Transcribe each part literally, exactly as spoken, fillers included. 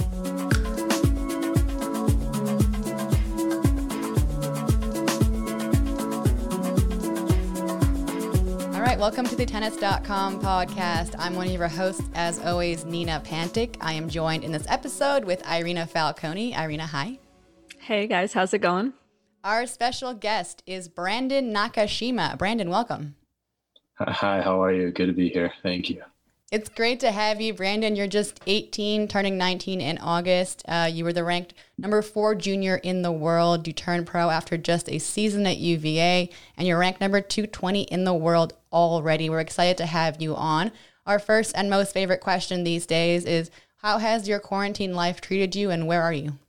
Welcome to the tennis dot com podcast. I'm one of your hosts, as always, Nina Pantic. I am joined in this episode with Irina Falconi. Irina, hi. Hey guys, how's it going? Our special guest is Brandon Nakashima. Brandon, welcome. Hi, how are you? Good to be here. Thank you. It's great to have you, Brandon. You're just eighteen, turning nineteen in August. Uh, you were the ranked number four junior in the world. You turned pro after just a season at U V A, and you're ranked number two twenty in the world already. We're excited to have you on. Our first and most favorite question these days is, how has your quarantine life treated you, and where are you?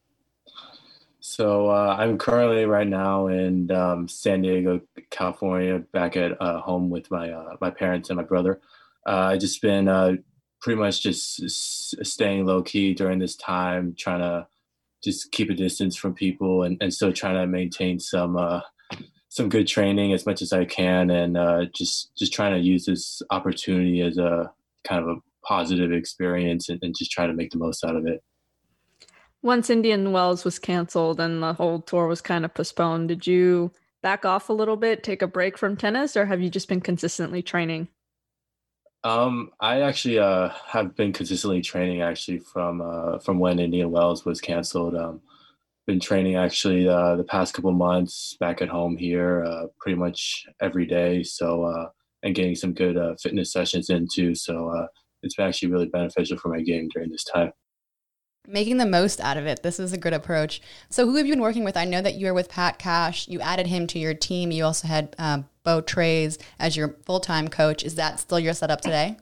So uh, I'm currently right now in um, San Diego, California, back at uh, home with my uh, my parents and my brother. Uh, I just been uh, pretty much just s- staying low key during this time, trying to just keep a distance from people, and, and still trying to maintain some uh, some good training as much as I can, and uh, just just trying to use this opportunity as a kind of a positive experience, and, and just try to make the most out of it. Once Indian Wells was canceled and the whole tour was kind of postponed, did you back off a little bit, take a break from tennis, or have you just been consistently training? Um, I actually uh, have been consistently training actually from uh, from when Indian Wells was canceled. Um, been training actually uh, the past couple months back at home here, uh, pretty much every day. So uh, and getting some good uh, fitness sessions in too. So uh, it's been actually really beneficial for my game during this time. Making the most out of it. This is a good approach. So who have you been working with? I know that you were with Pat Cash. You added him to your team. You also had um, Bo Trays as your full-time coach. Is that still your setup today?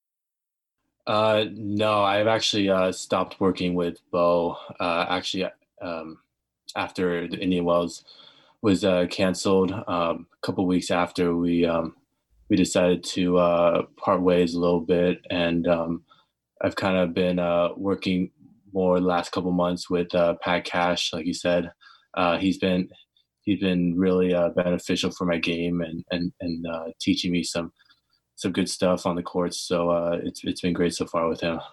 Uh, no, I've actually uh, stopped working with Bo. Uh, actually, um, after the Indian Wells was uh, canceled, um, a couple weeks after we um, we decided to uh, part ways a little bit, and um, I've kind of been uh, working more the last couple months with uh, Pat Cash, like you said. Uh, he's been he's been really uh, beneficial for my game, and and and uh, teaching me some some good stuff on the courts. So uh, it's it's been great so far with him.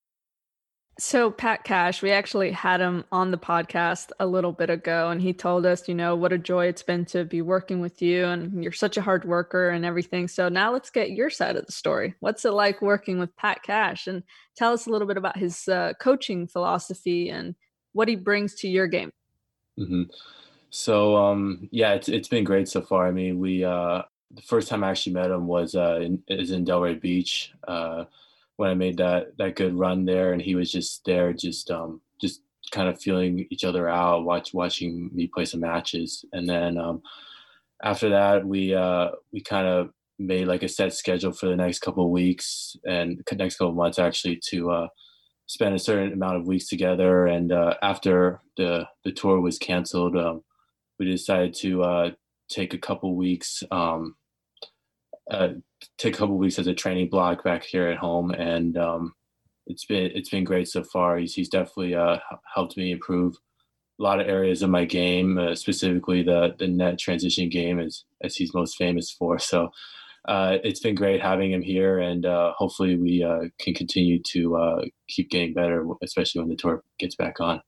So Pat Cash, we actually had him on the podcast a little bit ago, and he told us, you know, what a joy it's been to be working with you, and you're such a hard worker and everything. So now let's get your side of the story. What's it like working with Pat Cash? And tell us a little bit about his uh, coaching philosophy and what he brings to your game. Mm-hmm. So um, yeah, it's it's been great so far. I mean, we uh, the first time I actually met him was uh, in, is in Delray Beach. Uh, when I made that that good run there, and he was just there, just um, just kind of feeling each other out, watch watching me play some matches, and then um, after that, we uh, we kind of made like a set schedule for the next couple of weeks and the next couple of months actually to uh, spend a certain amount of weeks together. And uh, after the the tour was canceled, um, we decided to uh, take a couple weeks. Um, uh, take a couple weeks as a training block back here at home, and um, it's been it's been great so far. He's he's definitely uh, helped me improve a lot of areas of my game, uh, specifically the the net transition game, as as he's most famous for. So uh, it's been great having him here, and uh, hopefully we uh, can continue to uh, keep getting better, especially when the tour gets back on.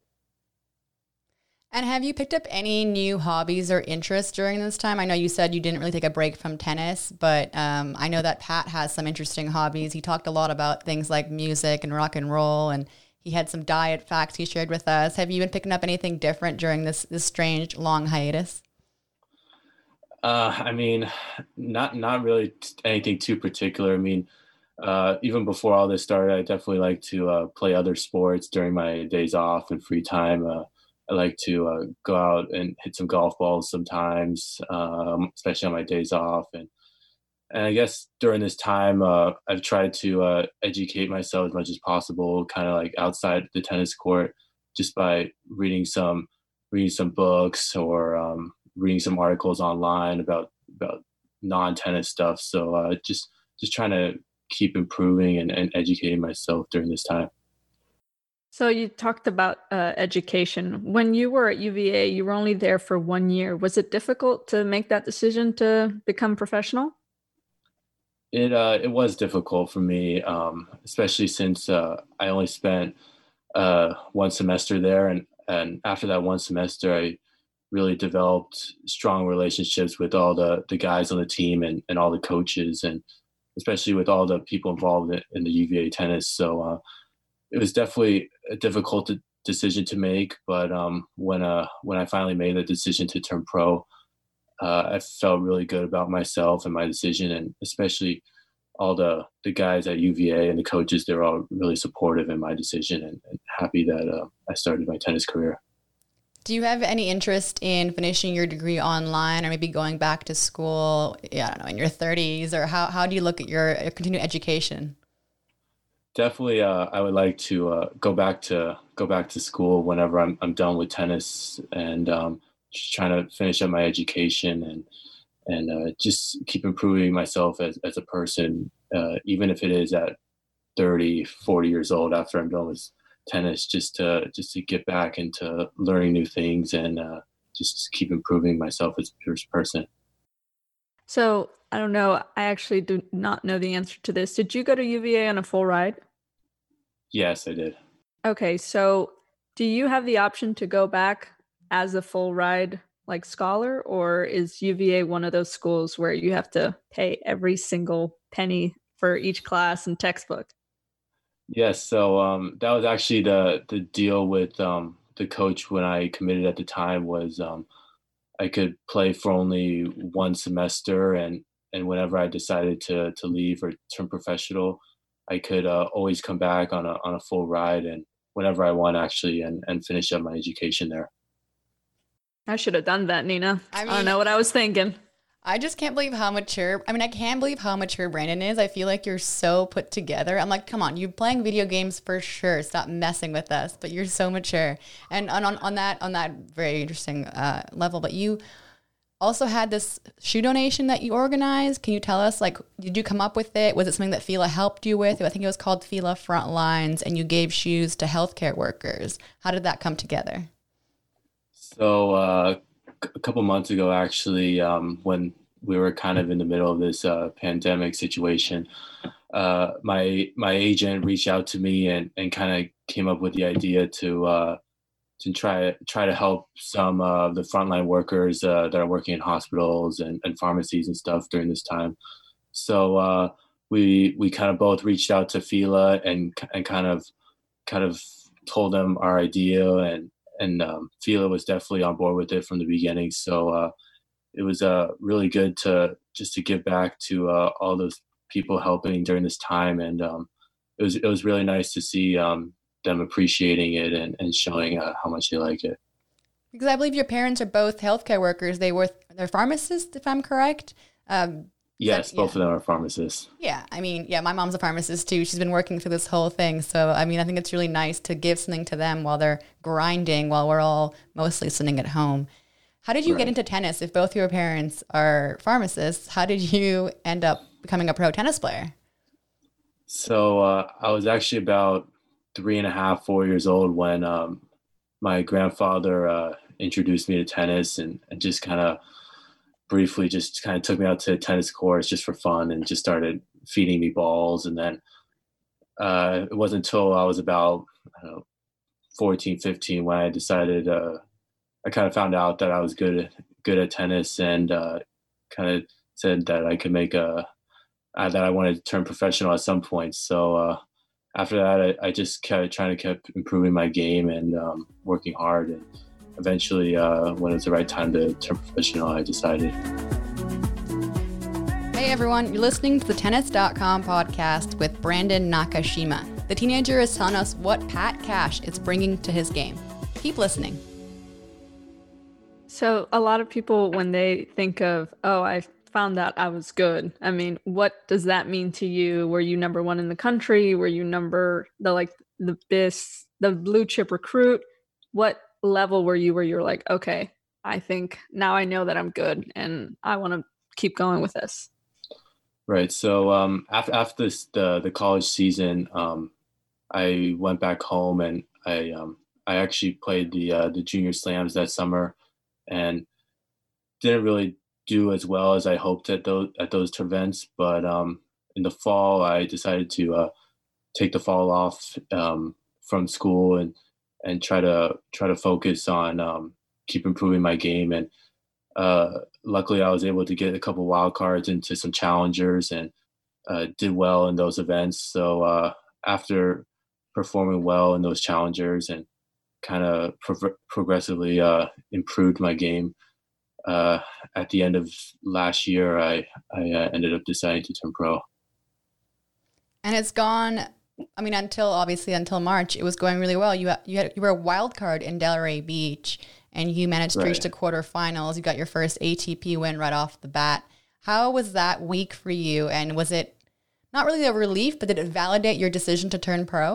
And have you picked up any new hobbies or interests during this time? I know you said you didn't really take a break from tennis, but um, I know that Pat has some interesting hobbies. He talked a lot about things like music and rock and roll, and he had some diet facts he shared with us. Have you been picking up anything different during this this strange long hiatus? Uh, I mean, not not really anything too particular. I mean, uh, even before all this started, I definitely like to uh, play other sports during my days off and free time. Uh, I like to uh, go out and hit some golf balls sometimes, um, especially on my days off. And and I guess during this time, uh, I've tried to uh, educate myself as much as possible, kind of like outside the tennis court, just by reading some reading some books or um, reading some articles online about about non-tennis stuff. So uh, just just trying to keep improving and, and educating myself during this time. So you talked about uh, education. When you were at U V A, you were only there for one year. Was it difficult to make that decision to become professional? It uh, it was difficult for me, um, especially since uh, I only spent uh, one semester there, and and after that one semester, I really developed strong relationships with all the the guys on the team and and all the coaches, and especially with all the people involved in, in the U V A tennis. So uh, it was definitely a difficult to, decision to make, but um, when uh when I finally made the decision to turn pro, uh, I felt really good about myself and my decision, and especially all the the guys at U V A and the coaches. They're all really supportive in my decision, and, and happy that uh, I started my tennis career. Do you have any interest in finishing your degree online, or maybe going back to school, yeah, I don't know, in your thirties, or how, how do you look at your continued education? Definitely, uh, I would like to uh, go back to go back to school whenever I'm I'm done with tennis, and um, just trying to finish up my education, and and uh, just keep improving myself as, as a person, uh, even if it is at thirty, forty years old after I'm done with tennis, just to just to get back into learning new things, and uh, just keep improving myself as a person. So I don't know. I actually do not know the answer to this. Did you go to U V A on a full ride? Yes, I did. Okay, so do you have the option to go back as a full ride like scholar, or is U V A one of those schools where you have to pay every single penny for each class and textbook? Yes, so um, that was actually the the deal with um, the coach when I committed at the time, was um, I could play for only one semester, and and whenever I decided to to leave or turn professional, I could uh, always come back on a on a full ride, and whenever I want, actually, and and finish up my education there. I should have done that, Nina. I I, mean- don't know what I was thinking. I just can't believe how mature, I mean, I can't believe how mature Brandon is. I feel like you're so put together. I'm like, come on, you're playing video games for sure. Stop messing with us. But you're so mature. And on, on, on that on that very interesting uh, level, but you also had this shoe donation that you organized. Can you tell us, like, did you come up with it? Was it something that FILA helped you with? I think it was called FILA Frontlines, and you gave shoes to healthcare workers. How did that come together? So uh, a couple months ago, actually, um, when we were kind of in the middle of this uh, pandemic situation, uh, my my agent reached out to me, and, and kind of came up with the idea to uh, to try try to help some of the frontline workers uh, that are working in hospitals and, and pharmacies and stuff during this time. So uh, we we kind of both reached out to FILA, and and kind of kind of told them our idea, and and um, FILA was definitely on board with it from the beginning. So uh, it was uh, really good to just to give back to uh, all those people helping during this time, and um, it was it was really nice to see um, them appreciating it, and, and showing uh, how much they like it. Because I believe your parents are both healthcare workers. They were they're pharmacists, if I'm correct. Um, yes, that, both yeah. of them are pharmacists. Yeah, I mean, yeah, my mom's a pharmacist too. She's been working through this whole thing. So, I mean, I think it's really nice to give something to them while they're grinding, while we're all mostly sitting at home. How did you Right. get into tennis? If both your parents are pharmacists, how did you end up becoming a pro tennis player? So uh, I was actually about three and a half, four years old when um, my grandfather uh, introduced me to tennis, and, and just kind of briefly just kind of took me out to a tennis courts just for fun, and just started feeding me balls. And then uh, it wasn't until I was about, I don't know, fourteen, fifteen when I decided, uh, I kind of found out that I was good, good at tennis, and uh, kind of said that I could make a, uh, that I wanted to turn professional at some point. So uh, after that, I, I just kept trying to keep improving my game, and um, working hard. And eventually, uh, when it was the right time to turn professional, I decided. Hey everyone, you're listening to the tennis dot com podcast with Brandon Nakashima. The teenager is telling us what Pat Cash is bringing to his game. Keep listening. So a lot of people, when they think of, oh, I found out I was good. I mean, what does that mean to you? Were you number one in the country? Were you number the like the bis the blue chip recruit? What level were you where you're like, okay, I think now I know that I'm good, and I want to keep going with this? Right. So um, after after this, the the college season, um, I went back home, and I um, I actually played the uh, the junior slams that summer, and didn't really do as well as I hoped at those at those events. But um, in the fall, I decided to uh, take the fall off um, from school and and try to try to focus on um, keep improving my game. And uh, luckily, I was able to get a couple wild cards into some challengers and uh, did well in those events. So uh, after performing well in those challengers and kind of pro- progressively uh, improved my game, uh, at the end of last year, I I uh, ended up deciding to turn pro. And it's gone. I mean, until obviously until March, it was going really well. You you had you were a wild card in Delray Beach, and you managed to Right. reach the quarterfinals. You got your first A T P win right off the bat. How was that week for you? And was it not really a relief, but did it validate your decision to turn pro?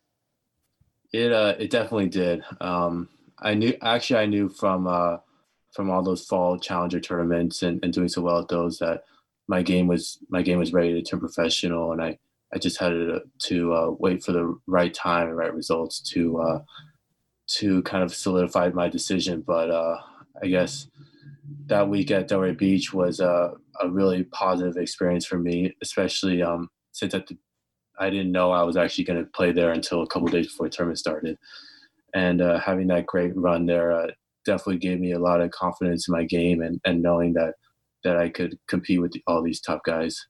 It uh it definitely did. Um, I knew actually I knew from uh, from all those fall challenger tournaments and, and doing so well at those that my game was my game was ready to turn professional, and I, I just had to, to uh, wait for the right time and right results to uh, to kind of solidify my decision. But uh, I guess that week at Delray Beach was a, a really positive experience for me, especially um, since at the, I didn't know I was actually going to play there until a couple of days before the tournament started. And uh, having that great run there uh, definitely gave me a lot of confidence in my game and, and knowing that that I could compete with all these top guys.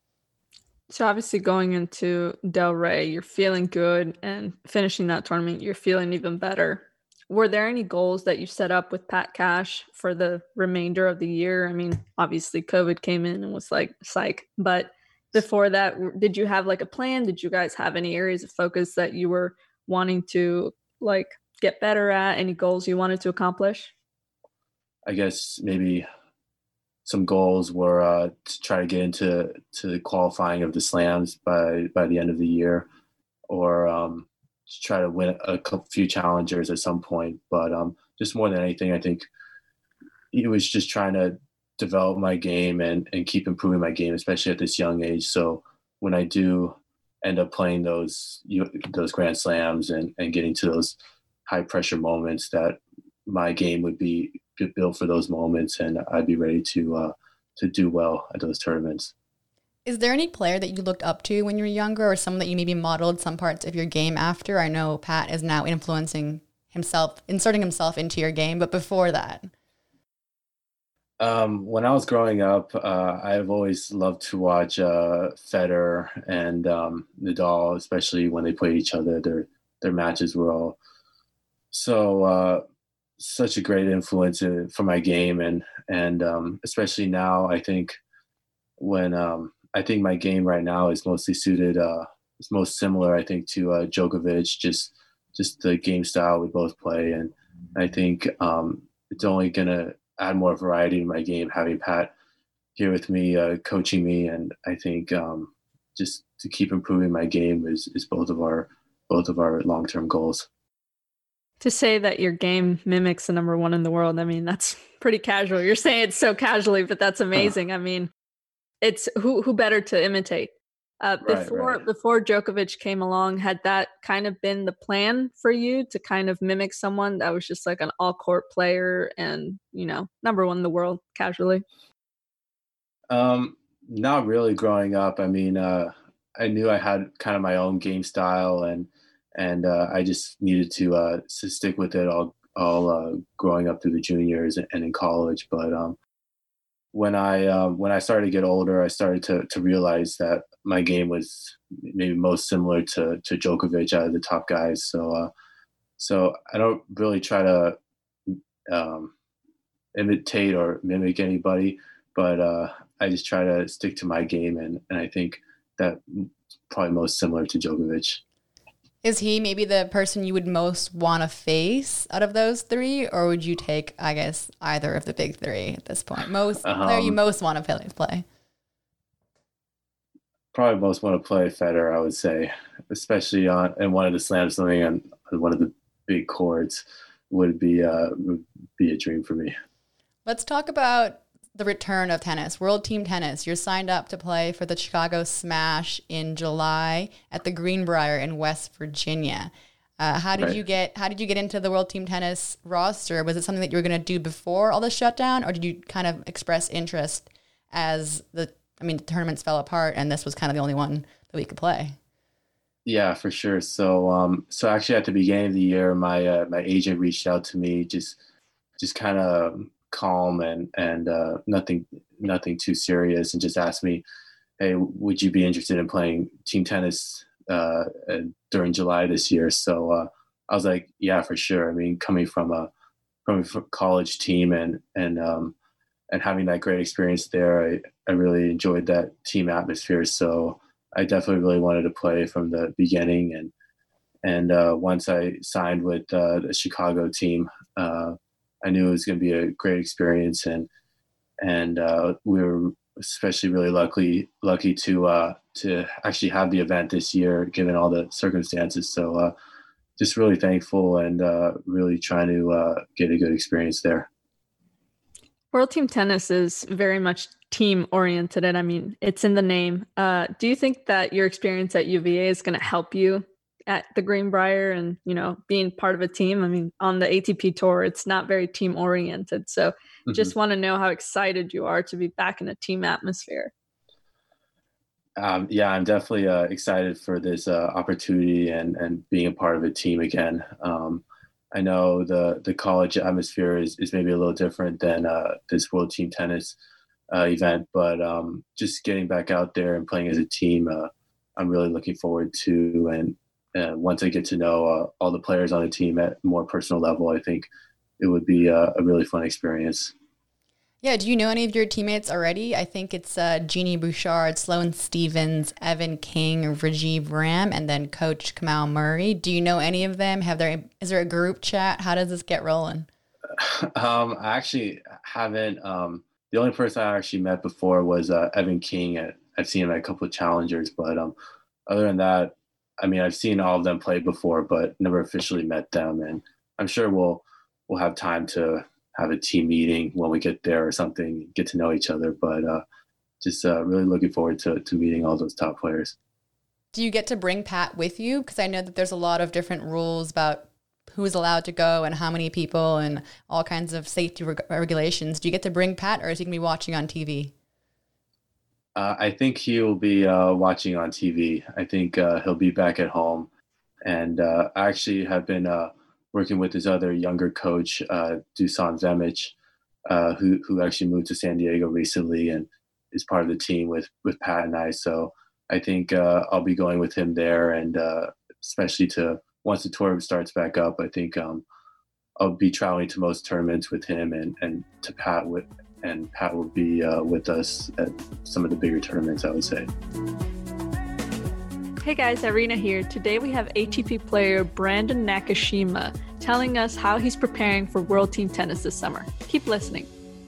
So obviously going into Delray, you're feeling good, and finishing that tournament, you're feeling even better. Were there any goals that you set up with Pat Cash for the remainder of the year? I mean, obviously COVID came in and was like, psych. But before that, w- did you have like a plan? Did you guys have any areas of focus that you were wanting to like get better at? Any goals you wanted to accomplish? I guess maybe some goals were uh, to try to get into to the qualifying of the slams by by the end of the year, or um, to try to win a couple, few challengers at some point. But um, just more than anything, I think it was just trying to develop my game and, and keep improving my game, especially at this young age. So when I do end up playing those you, those Grand Slams and, and getting to those high pressure moments, that my game would be built for those moments, and I'd be ready to uh, to do well at those tournaments. Is there any player that you looked up to when you were younger, or someone that you maybe modeled some parts of your game after? I know Pat is now influencing himself, inserting himself into your game, but before that? Um, when I was growing up, uh, I've always loved to watch uh, Federer and um, Nadal, especially when they played each other. Their their matches were all so uh, such a great influence in- for my game, and and um, especially now, I think when um, I think my game right now is mostly suited, uh, it's most similar, I think, to uh, Djokovic, just just the game style we both play, and I think um, it's only gonna add more variety in my game having Pat here with me, uh, coaching me, and I think um, just to keep improving my game is is both of our both of our long term goals. To say that your game mimics the number one in the world, I mean, that's pretty casual. You're saying it so casually, but that's amazing. I mean, it's who who better to imitate? Uh, Right, before right. before Djokovic came along, had that kind of been the plan for you to kind of mimic someone that was just like an all court player and, you know, number one in the world casually? Um, Not really growing up. I mean, uh, I knew I had kind of my own game style, and and uh, I just needed to uh, s- stick with it all all uh, growing up through the juniors and, and in college. But um, when I um, when I started to get older, I started to to realize that my game was maybe most similar to to Djokovic out of the top guys. So uh, so I don't really try to um, imitate or mimic anybody, but uh, I just try to stick to my game, and, and I think that probably most similar to Djokovic. Is he maybe the person you would most want to face out of those three, or would you take, I guess, either of the big three at this point? Most player you Um, most want to play? play? Probably most want to play Federer, I would say, especially on in one of the slams, something on, on one of the big courts would be uh, would be a dream for me. Let's talk about the return of tennis, World Team Tennis. You're signed up to play for the Chicago Smash in July at the Greenbrier in West Virginia. Uh, how did Right. you get How did you get into the World Team Tennis roster? Was it something that you were going to do before all the shutdown, or did you kind of express interest as the I mean the tournaments fell apart and this was kind of the only one that we could play? Yeah, for sure. So, um, so actually, at the beginning of the year, my uh, my agent reached out to me, just just kind of calm and and uh, nothing nothing too serious, and just asked me, "Hey, would you be interested in playing team tennis uh, uh, during July this year?" So uh, I was like, "Yeah, for sure." I mean, coming from a from a college team and and um, and having that great experience there, I I really enjoyed that team atmosphere. So I definitely really wanted to play from the beginning. And and uh, once I signed with uh, the Chicago team, uh, I knew it was going to be a great experience. And and uh, we were especially really lucky lucky to uh, to actually have the event this year, given all the circumstances. So uh, just really thankful and uh, really trying to uh, get a good experience there. World Team Tennis is very much team oriented, and I mean, it's in the name. Uh, do you think that your experience at U V A is going to help you at the Greenbrier and, you know, being part of a team? I mean, on the A T P tour, it's not very team oriented. So Mm-hmm. Just want to know how excited you are to be back in a team atmosphere. Um, yeah, I'm definitely uh, excited for this uh, opportunity and, and being a part of a team again. Um, I know the the college atmosphere is, is maybe a little different than uh, this World Team Tennis uh, event, but um, just getting back out there and playing as a team, uh, I'm really looking forward to. And uh, once I get to know uh, all the players on the team at a more personal level, I think it would be uh, a really fun experience. Yeah, do you know any of your teammates already? I think it's uh, Jeannie Bouchard, Sloane Stevens, Evan King, Rajiv Ram, and then Coach Kamal Murray. Do you know any of them? Have there is there a group chat? How does this get rolling? Um, I actually haven't. Um, the only person I actually met before was uh, Evan King. At, I've seen him at a couple of challengers, but um, other than that, I mean, I've seen all of them play before, but never officially met them. And I'm sure we'll we'll have time to have a team meeting when we get there or something, get to know each other. But uh, just uh, really looking forward to to meeting all those top players. Do you get to bring Pat with you? Because I know that there's a lot of different rules about who's allowed to go and how many people and all kinds of safety reg- regulations. Do you get to bring Pat, or is he going to be watching on T V? Uh, I think he'll be uh, watching on T V. I think uh, he'll be back at home. And uh, I actually have been uh, working with his other younger coach, uh, Dusan Vemic, uh, who who actually moved to San Diego recently and is part of the team with with Pat and I. So I think uh, I'll be going with him there, and uh, especially to once the tour starts back up, I think um, I'll be traveling to most tournaments with him, and and to Pat with and Pat will be uh, with us at some of the bigger tournaments, I would say. Hey guys, Irina here. Today we have A T P player Brandon Nakashima telling us how he's preparing for World Team Tennis this summer. Keep listening.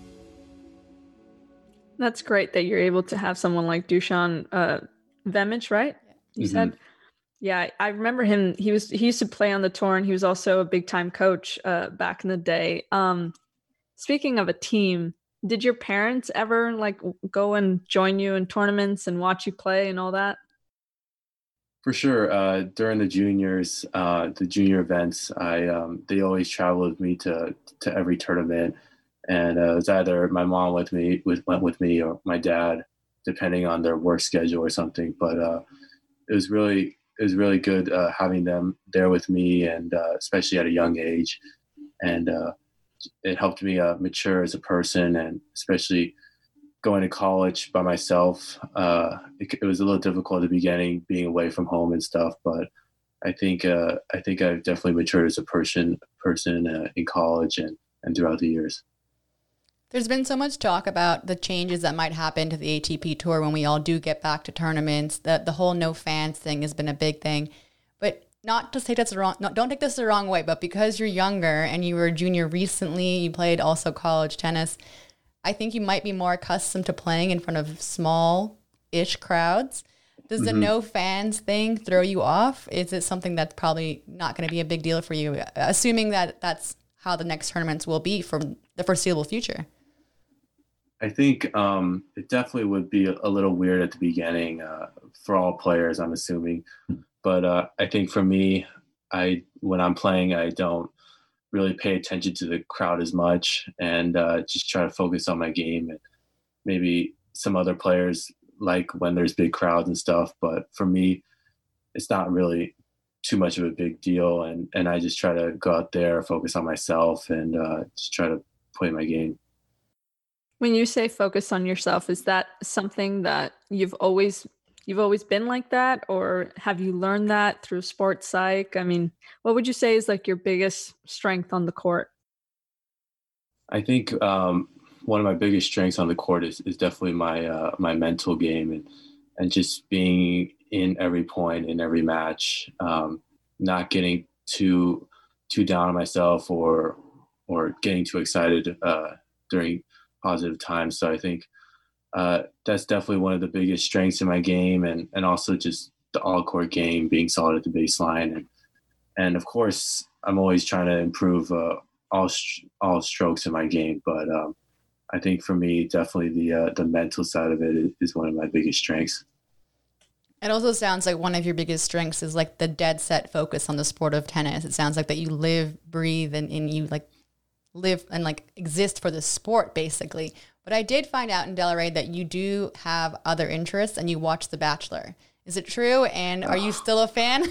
That's great that you're able to have someone like Dusan uh, Vemic, right? You mm-hmm. said? Yeah, I remember him. He was he used to play on the tour, and he was also a big time coach uh, back in the day. Um, speaking of a team, did your parents ever like go and join you in tournaments and watch you play and all that? For sure. Uh, during the juniors, uh, the junior events, I um, they always traveled with me to to every tournament, and uh, it was either my mom with me with went with me or my dad, depending on their work schedule or something. But uh, it was really it was really good uh, having them there with me, and uh, especially at a young age, and uh, it helped me uh, mature as a person, and especially going to college by myself. Uh, it, it was a little difficult at the beginning, being away from home and stuff. But I think uh, I think I've definitely matured as a person person uh, in college and, and throughout the years. There's been so much talk about the changes that might happen to the A T P Tour when we all do get back to tournaments. The the whole no fans thing has been a big thing. But not to take this the wrong, no, don't take this the wrong way, but because you're younger and you were a junior recently, you played also college tennis, I think you might be more accustomed to playing in front of small-ish crowds. Does the mm-hmm. no fans thing throw you off? Is it something that's probably not going to be a big deal for you, assuming that that's how the next tournaments will be for the foreseeable future? I think um, it definitely would be a little weird at the beginning uh, for all players, I'm assuming. But uh, I think for me, I when I'm playing, I don't really pay attention to the crowd as much, and uh, just try to focus on my game. And maybe some other players like when there's big crowds and stuff, but for me, it's not really too much of a big deal. And, and I just try to go out there, focus on myself, and uh, just try to play my game. When you say focus on yourself, is that something that you've always you've always been like that, or have you learned that through sports psych? I mean, what would you say is like your biggest strength on the court? I think um, one of my biggest strengths on the court is, is definitely my uh, my mental game, and and just being in every point in every match, um, not getting too too down on myself or or getting too excited uh, during positive times. So I think uh, that's definitely one of the biggest strengths in my game, and and also just the all court game, being solid at the baseline, and and of course I'm always trying to improve uh, all all strokes in my game. But um, I think for me, definitely the uh, the mental side of it is one of my biggest strengths. It also sounds like one of your biggest strengths is like the dead set focus on the sport of tennis. It sounds like that you live, breathe, and, and you like live and like exist for the sport basically. But I did find out in Delray that you do have other interests and you watch The Bachelor. Is it true? And are you still a fan?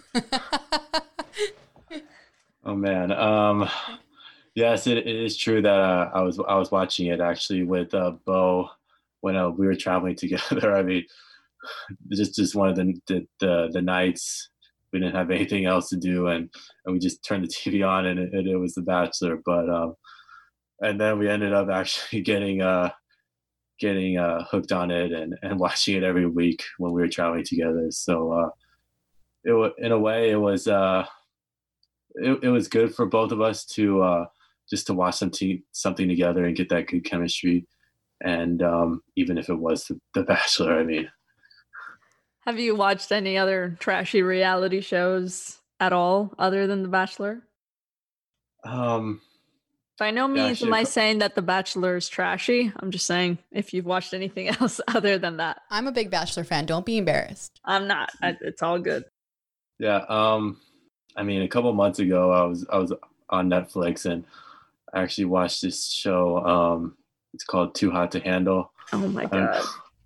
Oh man. Um, yes, it, it is true that uh, I was I was watching it actually with uh, Bo when uh, we were traveling together. I mean, just just one of the, the the the nights we didn't have anything else to do, and and we just turned the T V on, and it, it was The Bachelor. But um, and then we ended up actually getting uh getting uh hooked on it and and watching it every week when we were traveling together. So uh, it was, in a way, it was uh it, it was good for both of us to uh just to watch something something together and get that good chemistry. And um, even if it was the, the Bachelor, I mean. Have you watched any other trashy reality shows at all other than The Bachelor? Um, By no means am I saying that The Bachelor is trashy. I'm just saying if you've watched anything else other than that. I'm a big Bachelor fan. Don't be embarrassed. I'm not. I, it's all good. Yeah. Um, I mean, a couple months ago, I was I was on Netflix and I actually watched this show. Um, it's called Too Hot to Handle. Oh my god.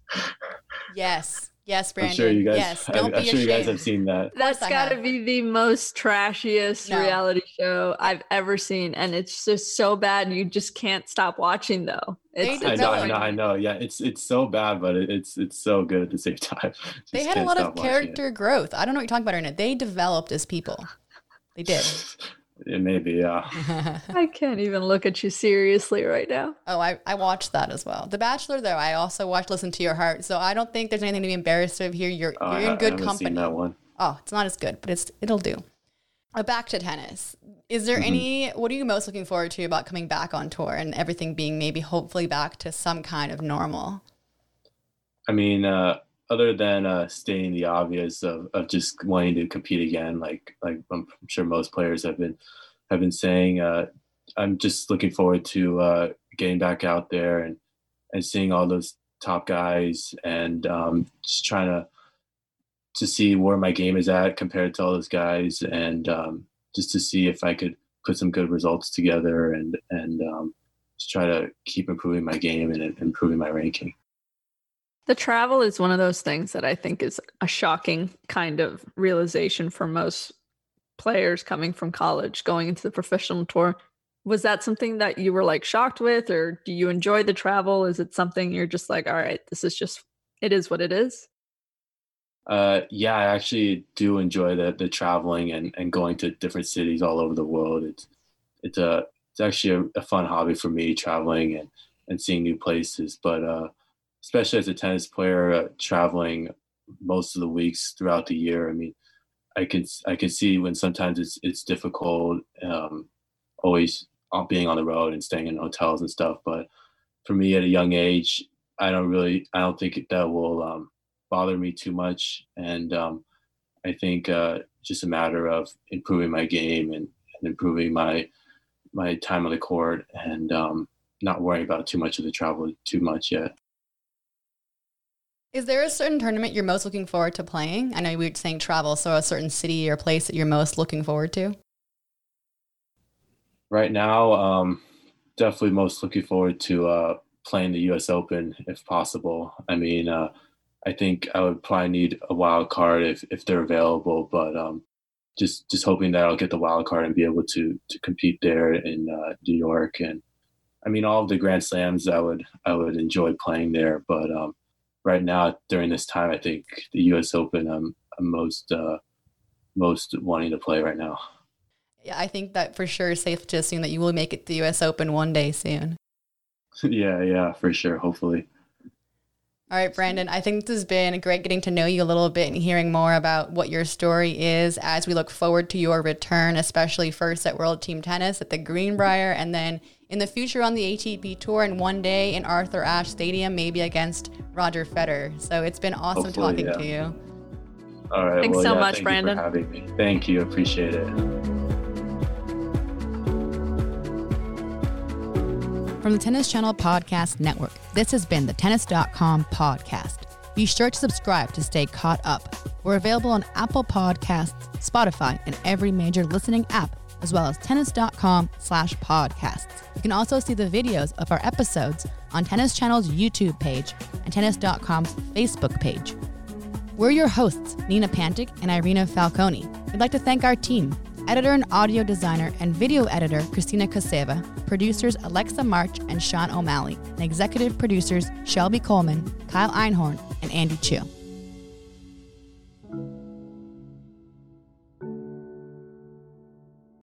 Yes. Yes, Brandon. I'm sure you guys. Yes, don't I'm, be I'm sure ashamed. you guys have seen that. That's got to be the most trashiest no. reality show I've ever seen, and it's just so bad you just can't stop watching. Though it's, I it's know, I know, I know. Yeah, it's it's so bad, but it, it's it's so good at the same time. Just they had a lot of character growth. I don't know what you're talking about right now. They developed as people. They did. It may be, yeah. I can't even look at you seriously right now. Oh, I, I watched that as well. The Bachelor, though, I also watched Listen to Your Heart. So I don't think there's anything to be embarrassed of here. You're oh, you're I, in good I haven't company. Seen that one. Oh, it's not as good, but it's it'll do. Uh, back to tennis. Is there mm-hmm. any, what are you most looking forward to about coming back on tour and everything being maybe hopefully back to some kind of normal? I mean, uh, other than uh, stating the obvious of, of just wanting to compete again, like like I'm sure most players have been have been saying, uh, I'm just looking forward to uh, getting back out there and, and seeing all those top guys and um, just trying to to see where my game is at compared to all those guys, and um, just to see if I could put some good results together and and um, just try to keep improving my game and improving my ranking. The travel is one of those things that I think is a shocking kind of realization for most players coming from college, going into the professional tour. Was that something that you were like shocked with, or do you enjoy the travel? Is it something you're just like, all right, this is just, it is what it is? Uh, yeah, I actually do enjoy the the traveling and, and going to different cities all over the world. It's it's a it's actually a, a fun hobby for me, traveling and, and seeing new places. But uh, especially as a tennis player, uh, traveling most of the weeks throughout the year. I mean, I can I can see when sometimes it's it's difficult, um, always being on the road and staying in hotels and stuff. But for me, at a young age, I don't really I don't think that will um, bother me too much. And um, I think uh, just a matter of improving my game and, and improving my my time on the court and um, not worrying about too much of the travel too much yet. Is there a certain tournament you're most looking forward to playing? I know we were saying travel, so a certain city or place that you're most looking forward to? Right now, um, definitely most looking forward to uh, playing the U S Open if possible. I mean, uh, I think I would probably need a wild card if, if they're available, but um, just just hoping that I'll get the wild card and be able to to compete there in uh, New York. And I mean, all of the Grand Slams, I would I would enjoy playing there, but um, right now during this time, I think the U S Open I'm, I'm most uh, most wanting to play right now. Yeah, I think that for sure is safe to assume that you will make it to the U S Open one day soon. yeah, yeah, for sure. Hopefully. All right, Brandon, I think this has been great getting to know you a little bit and hearing more about what your story is as we look forward to your return, especially first at World Team Tennis at the Greenbrier, and then in the future on the A T P Tour, and one day in Arthur Ashe Stadium, maybe against Roger Federer. So it's been awesome Hopefully, talking yeah. to you. All right. Thanks well, so yeah, much, thank Brandon. You for having me. Thank you. Appreciate it. From the Tennis Channel Podcast Network, this has been the Tennis dot com podcast. Be sure to subscribe to stay caught up. We're available on Apple Podcasts, Spotify, and every major listening app, as well as tennis dot com slash podcasts. You can also see the videos of our episodes on Tennis Channel's YouTube page and tennis dot com's Facebook page. We're your hosts, Nina Pantic and Irina Falconi. We'd like to thank our team, editor and audio designer and video editor Christina Kaseva, producers Alexa March and Sean O'Malley, and executive producers Shelby Coleman, Kyle Einhorn, and Andy Chu.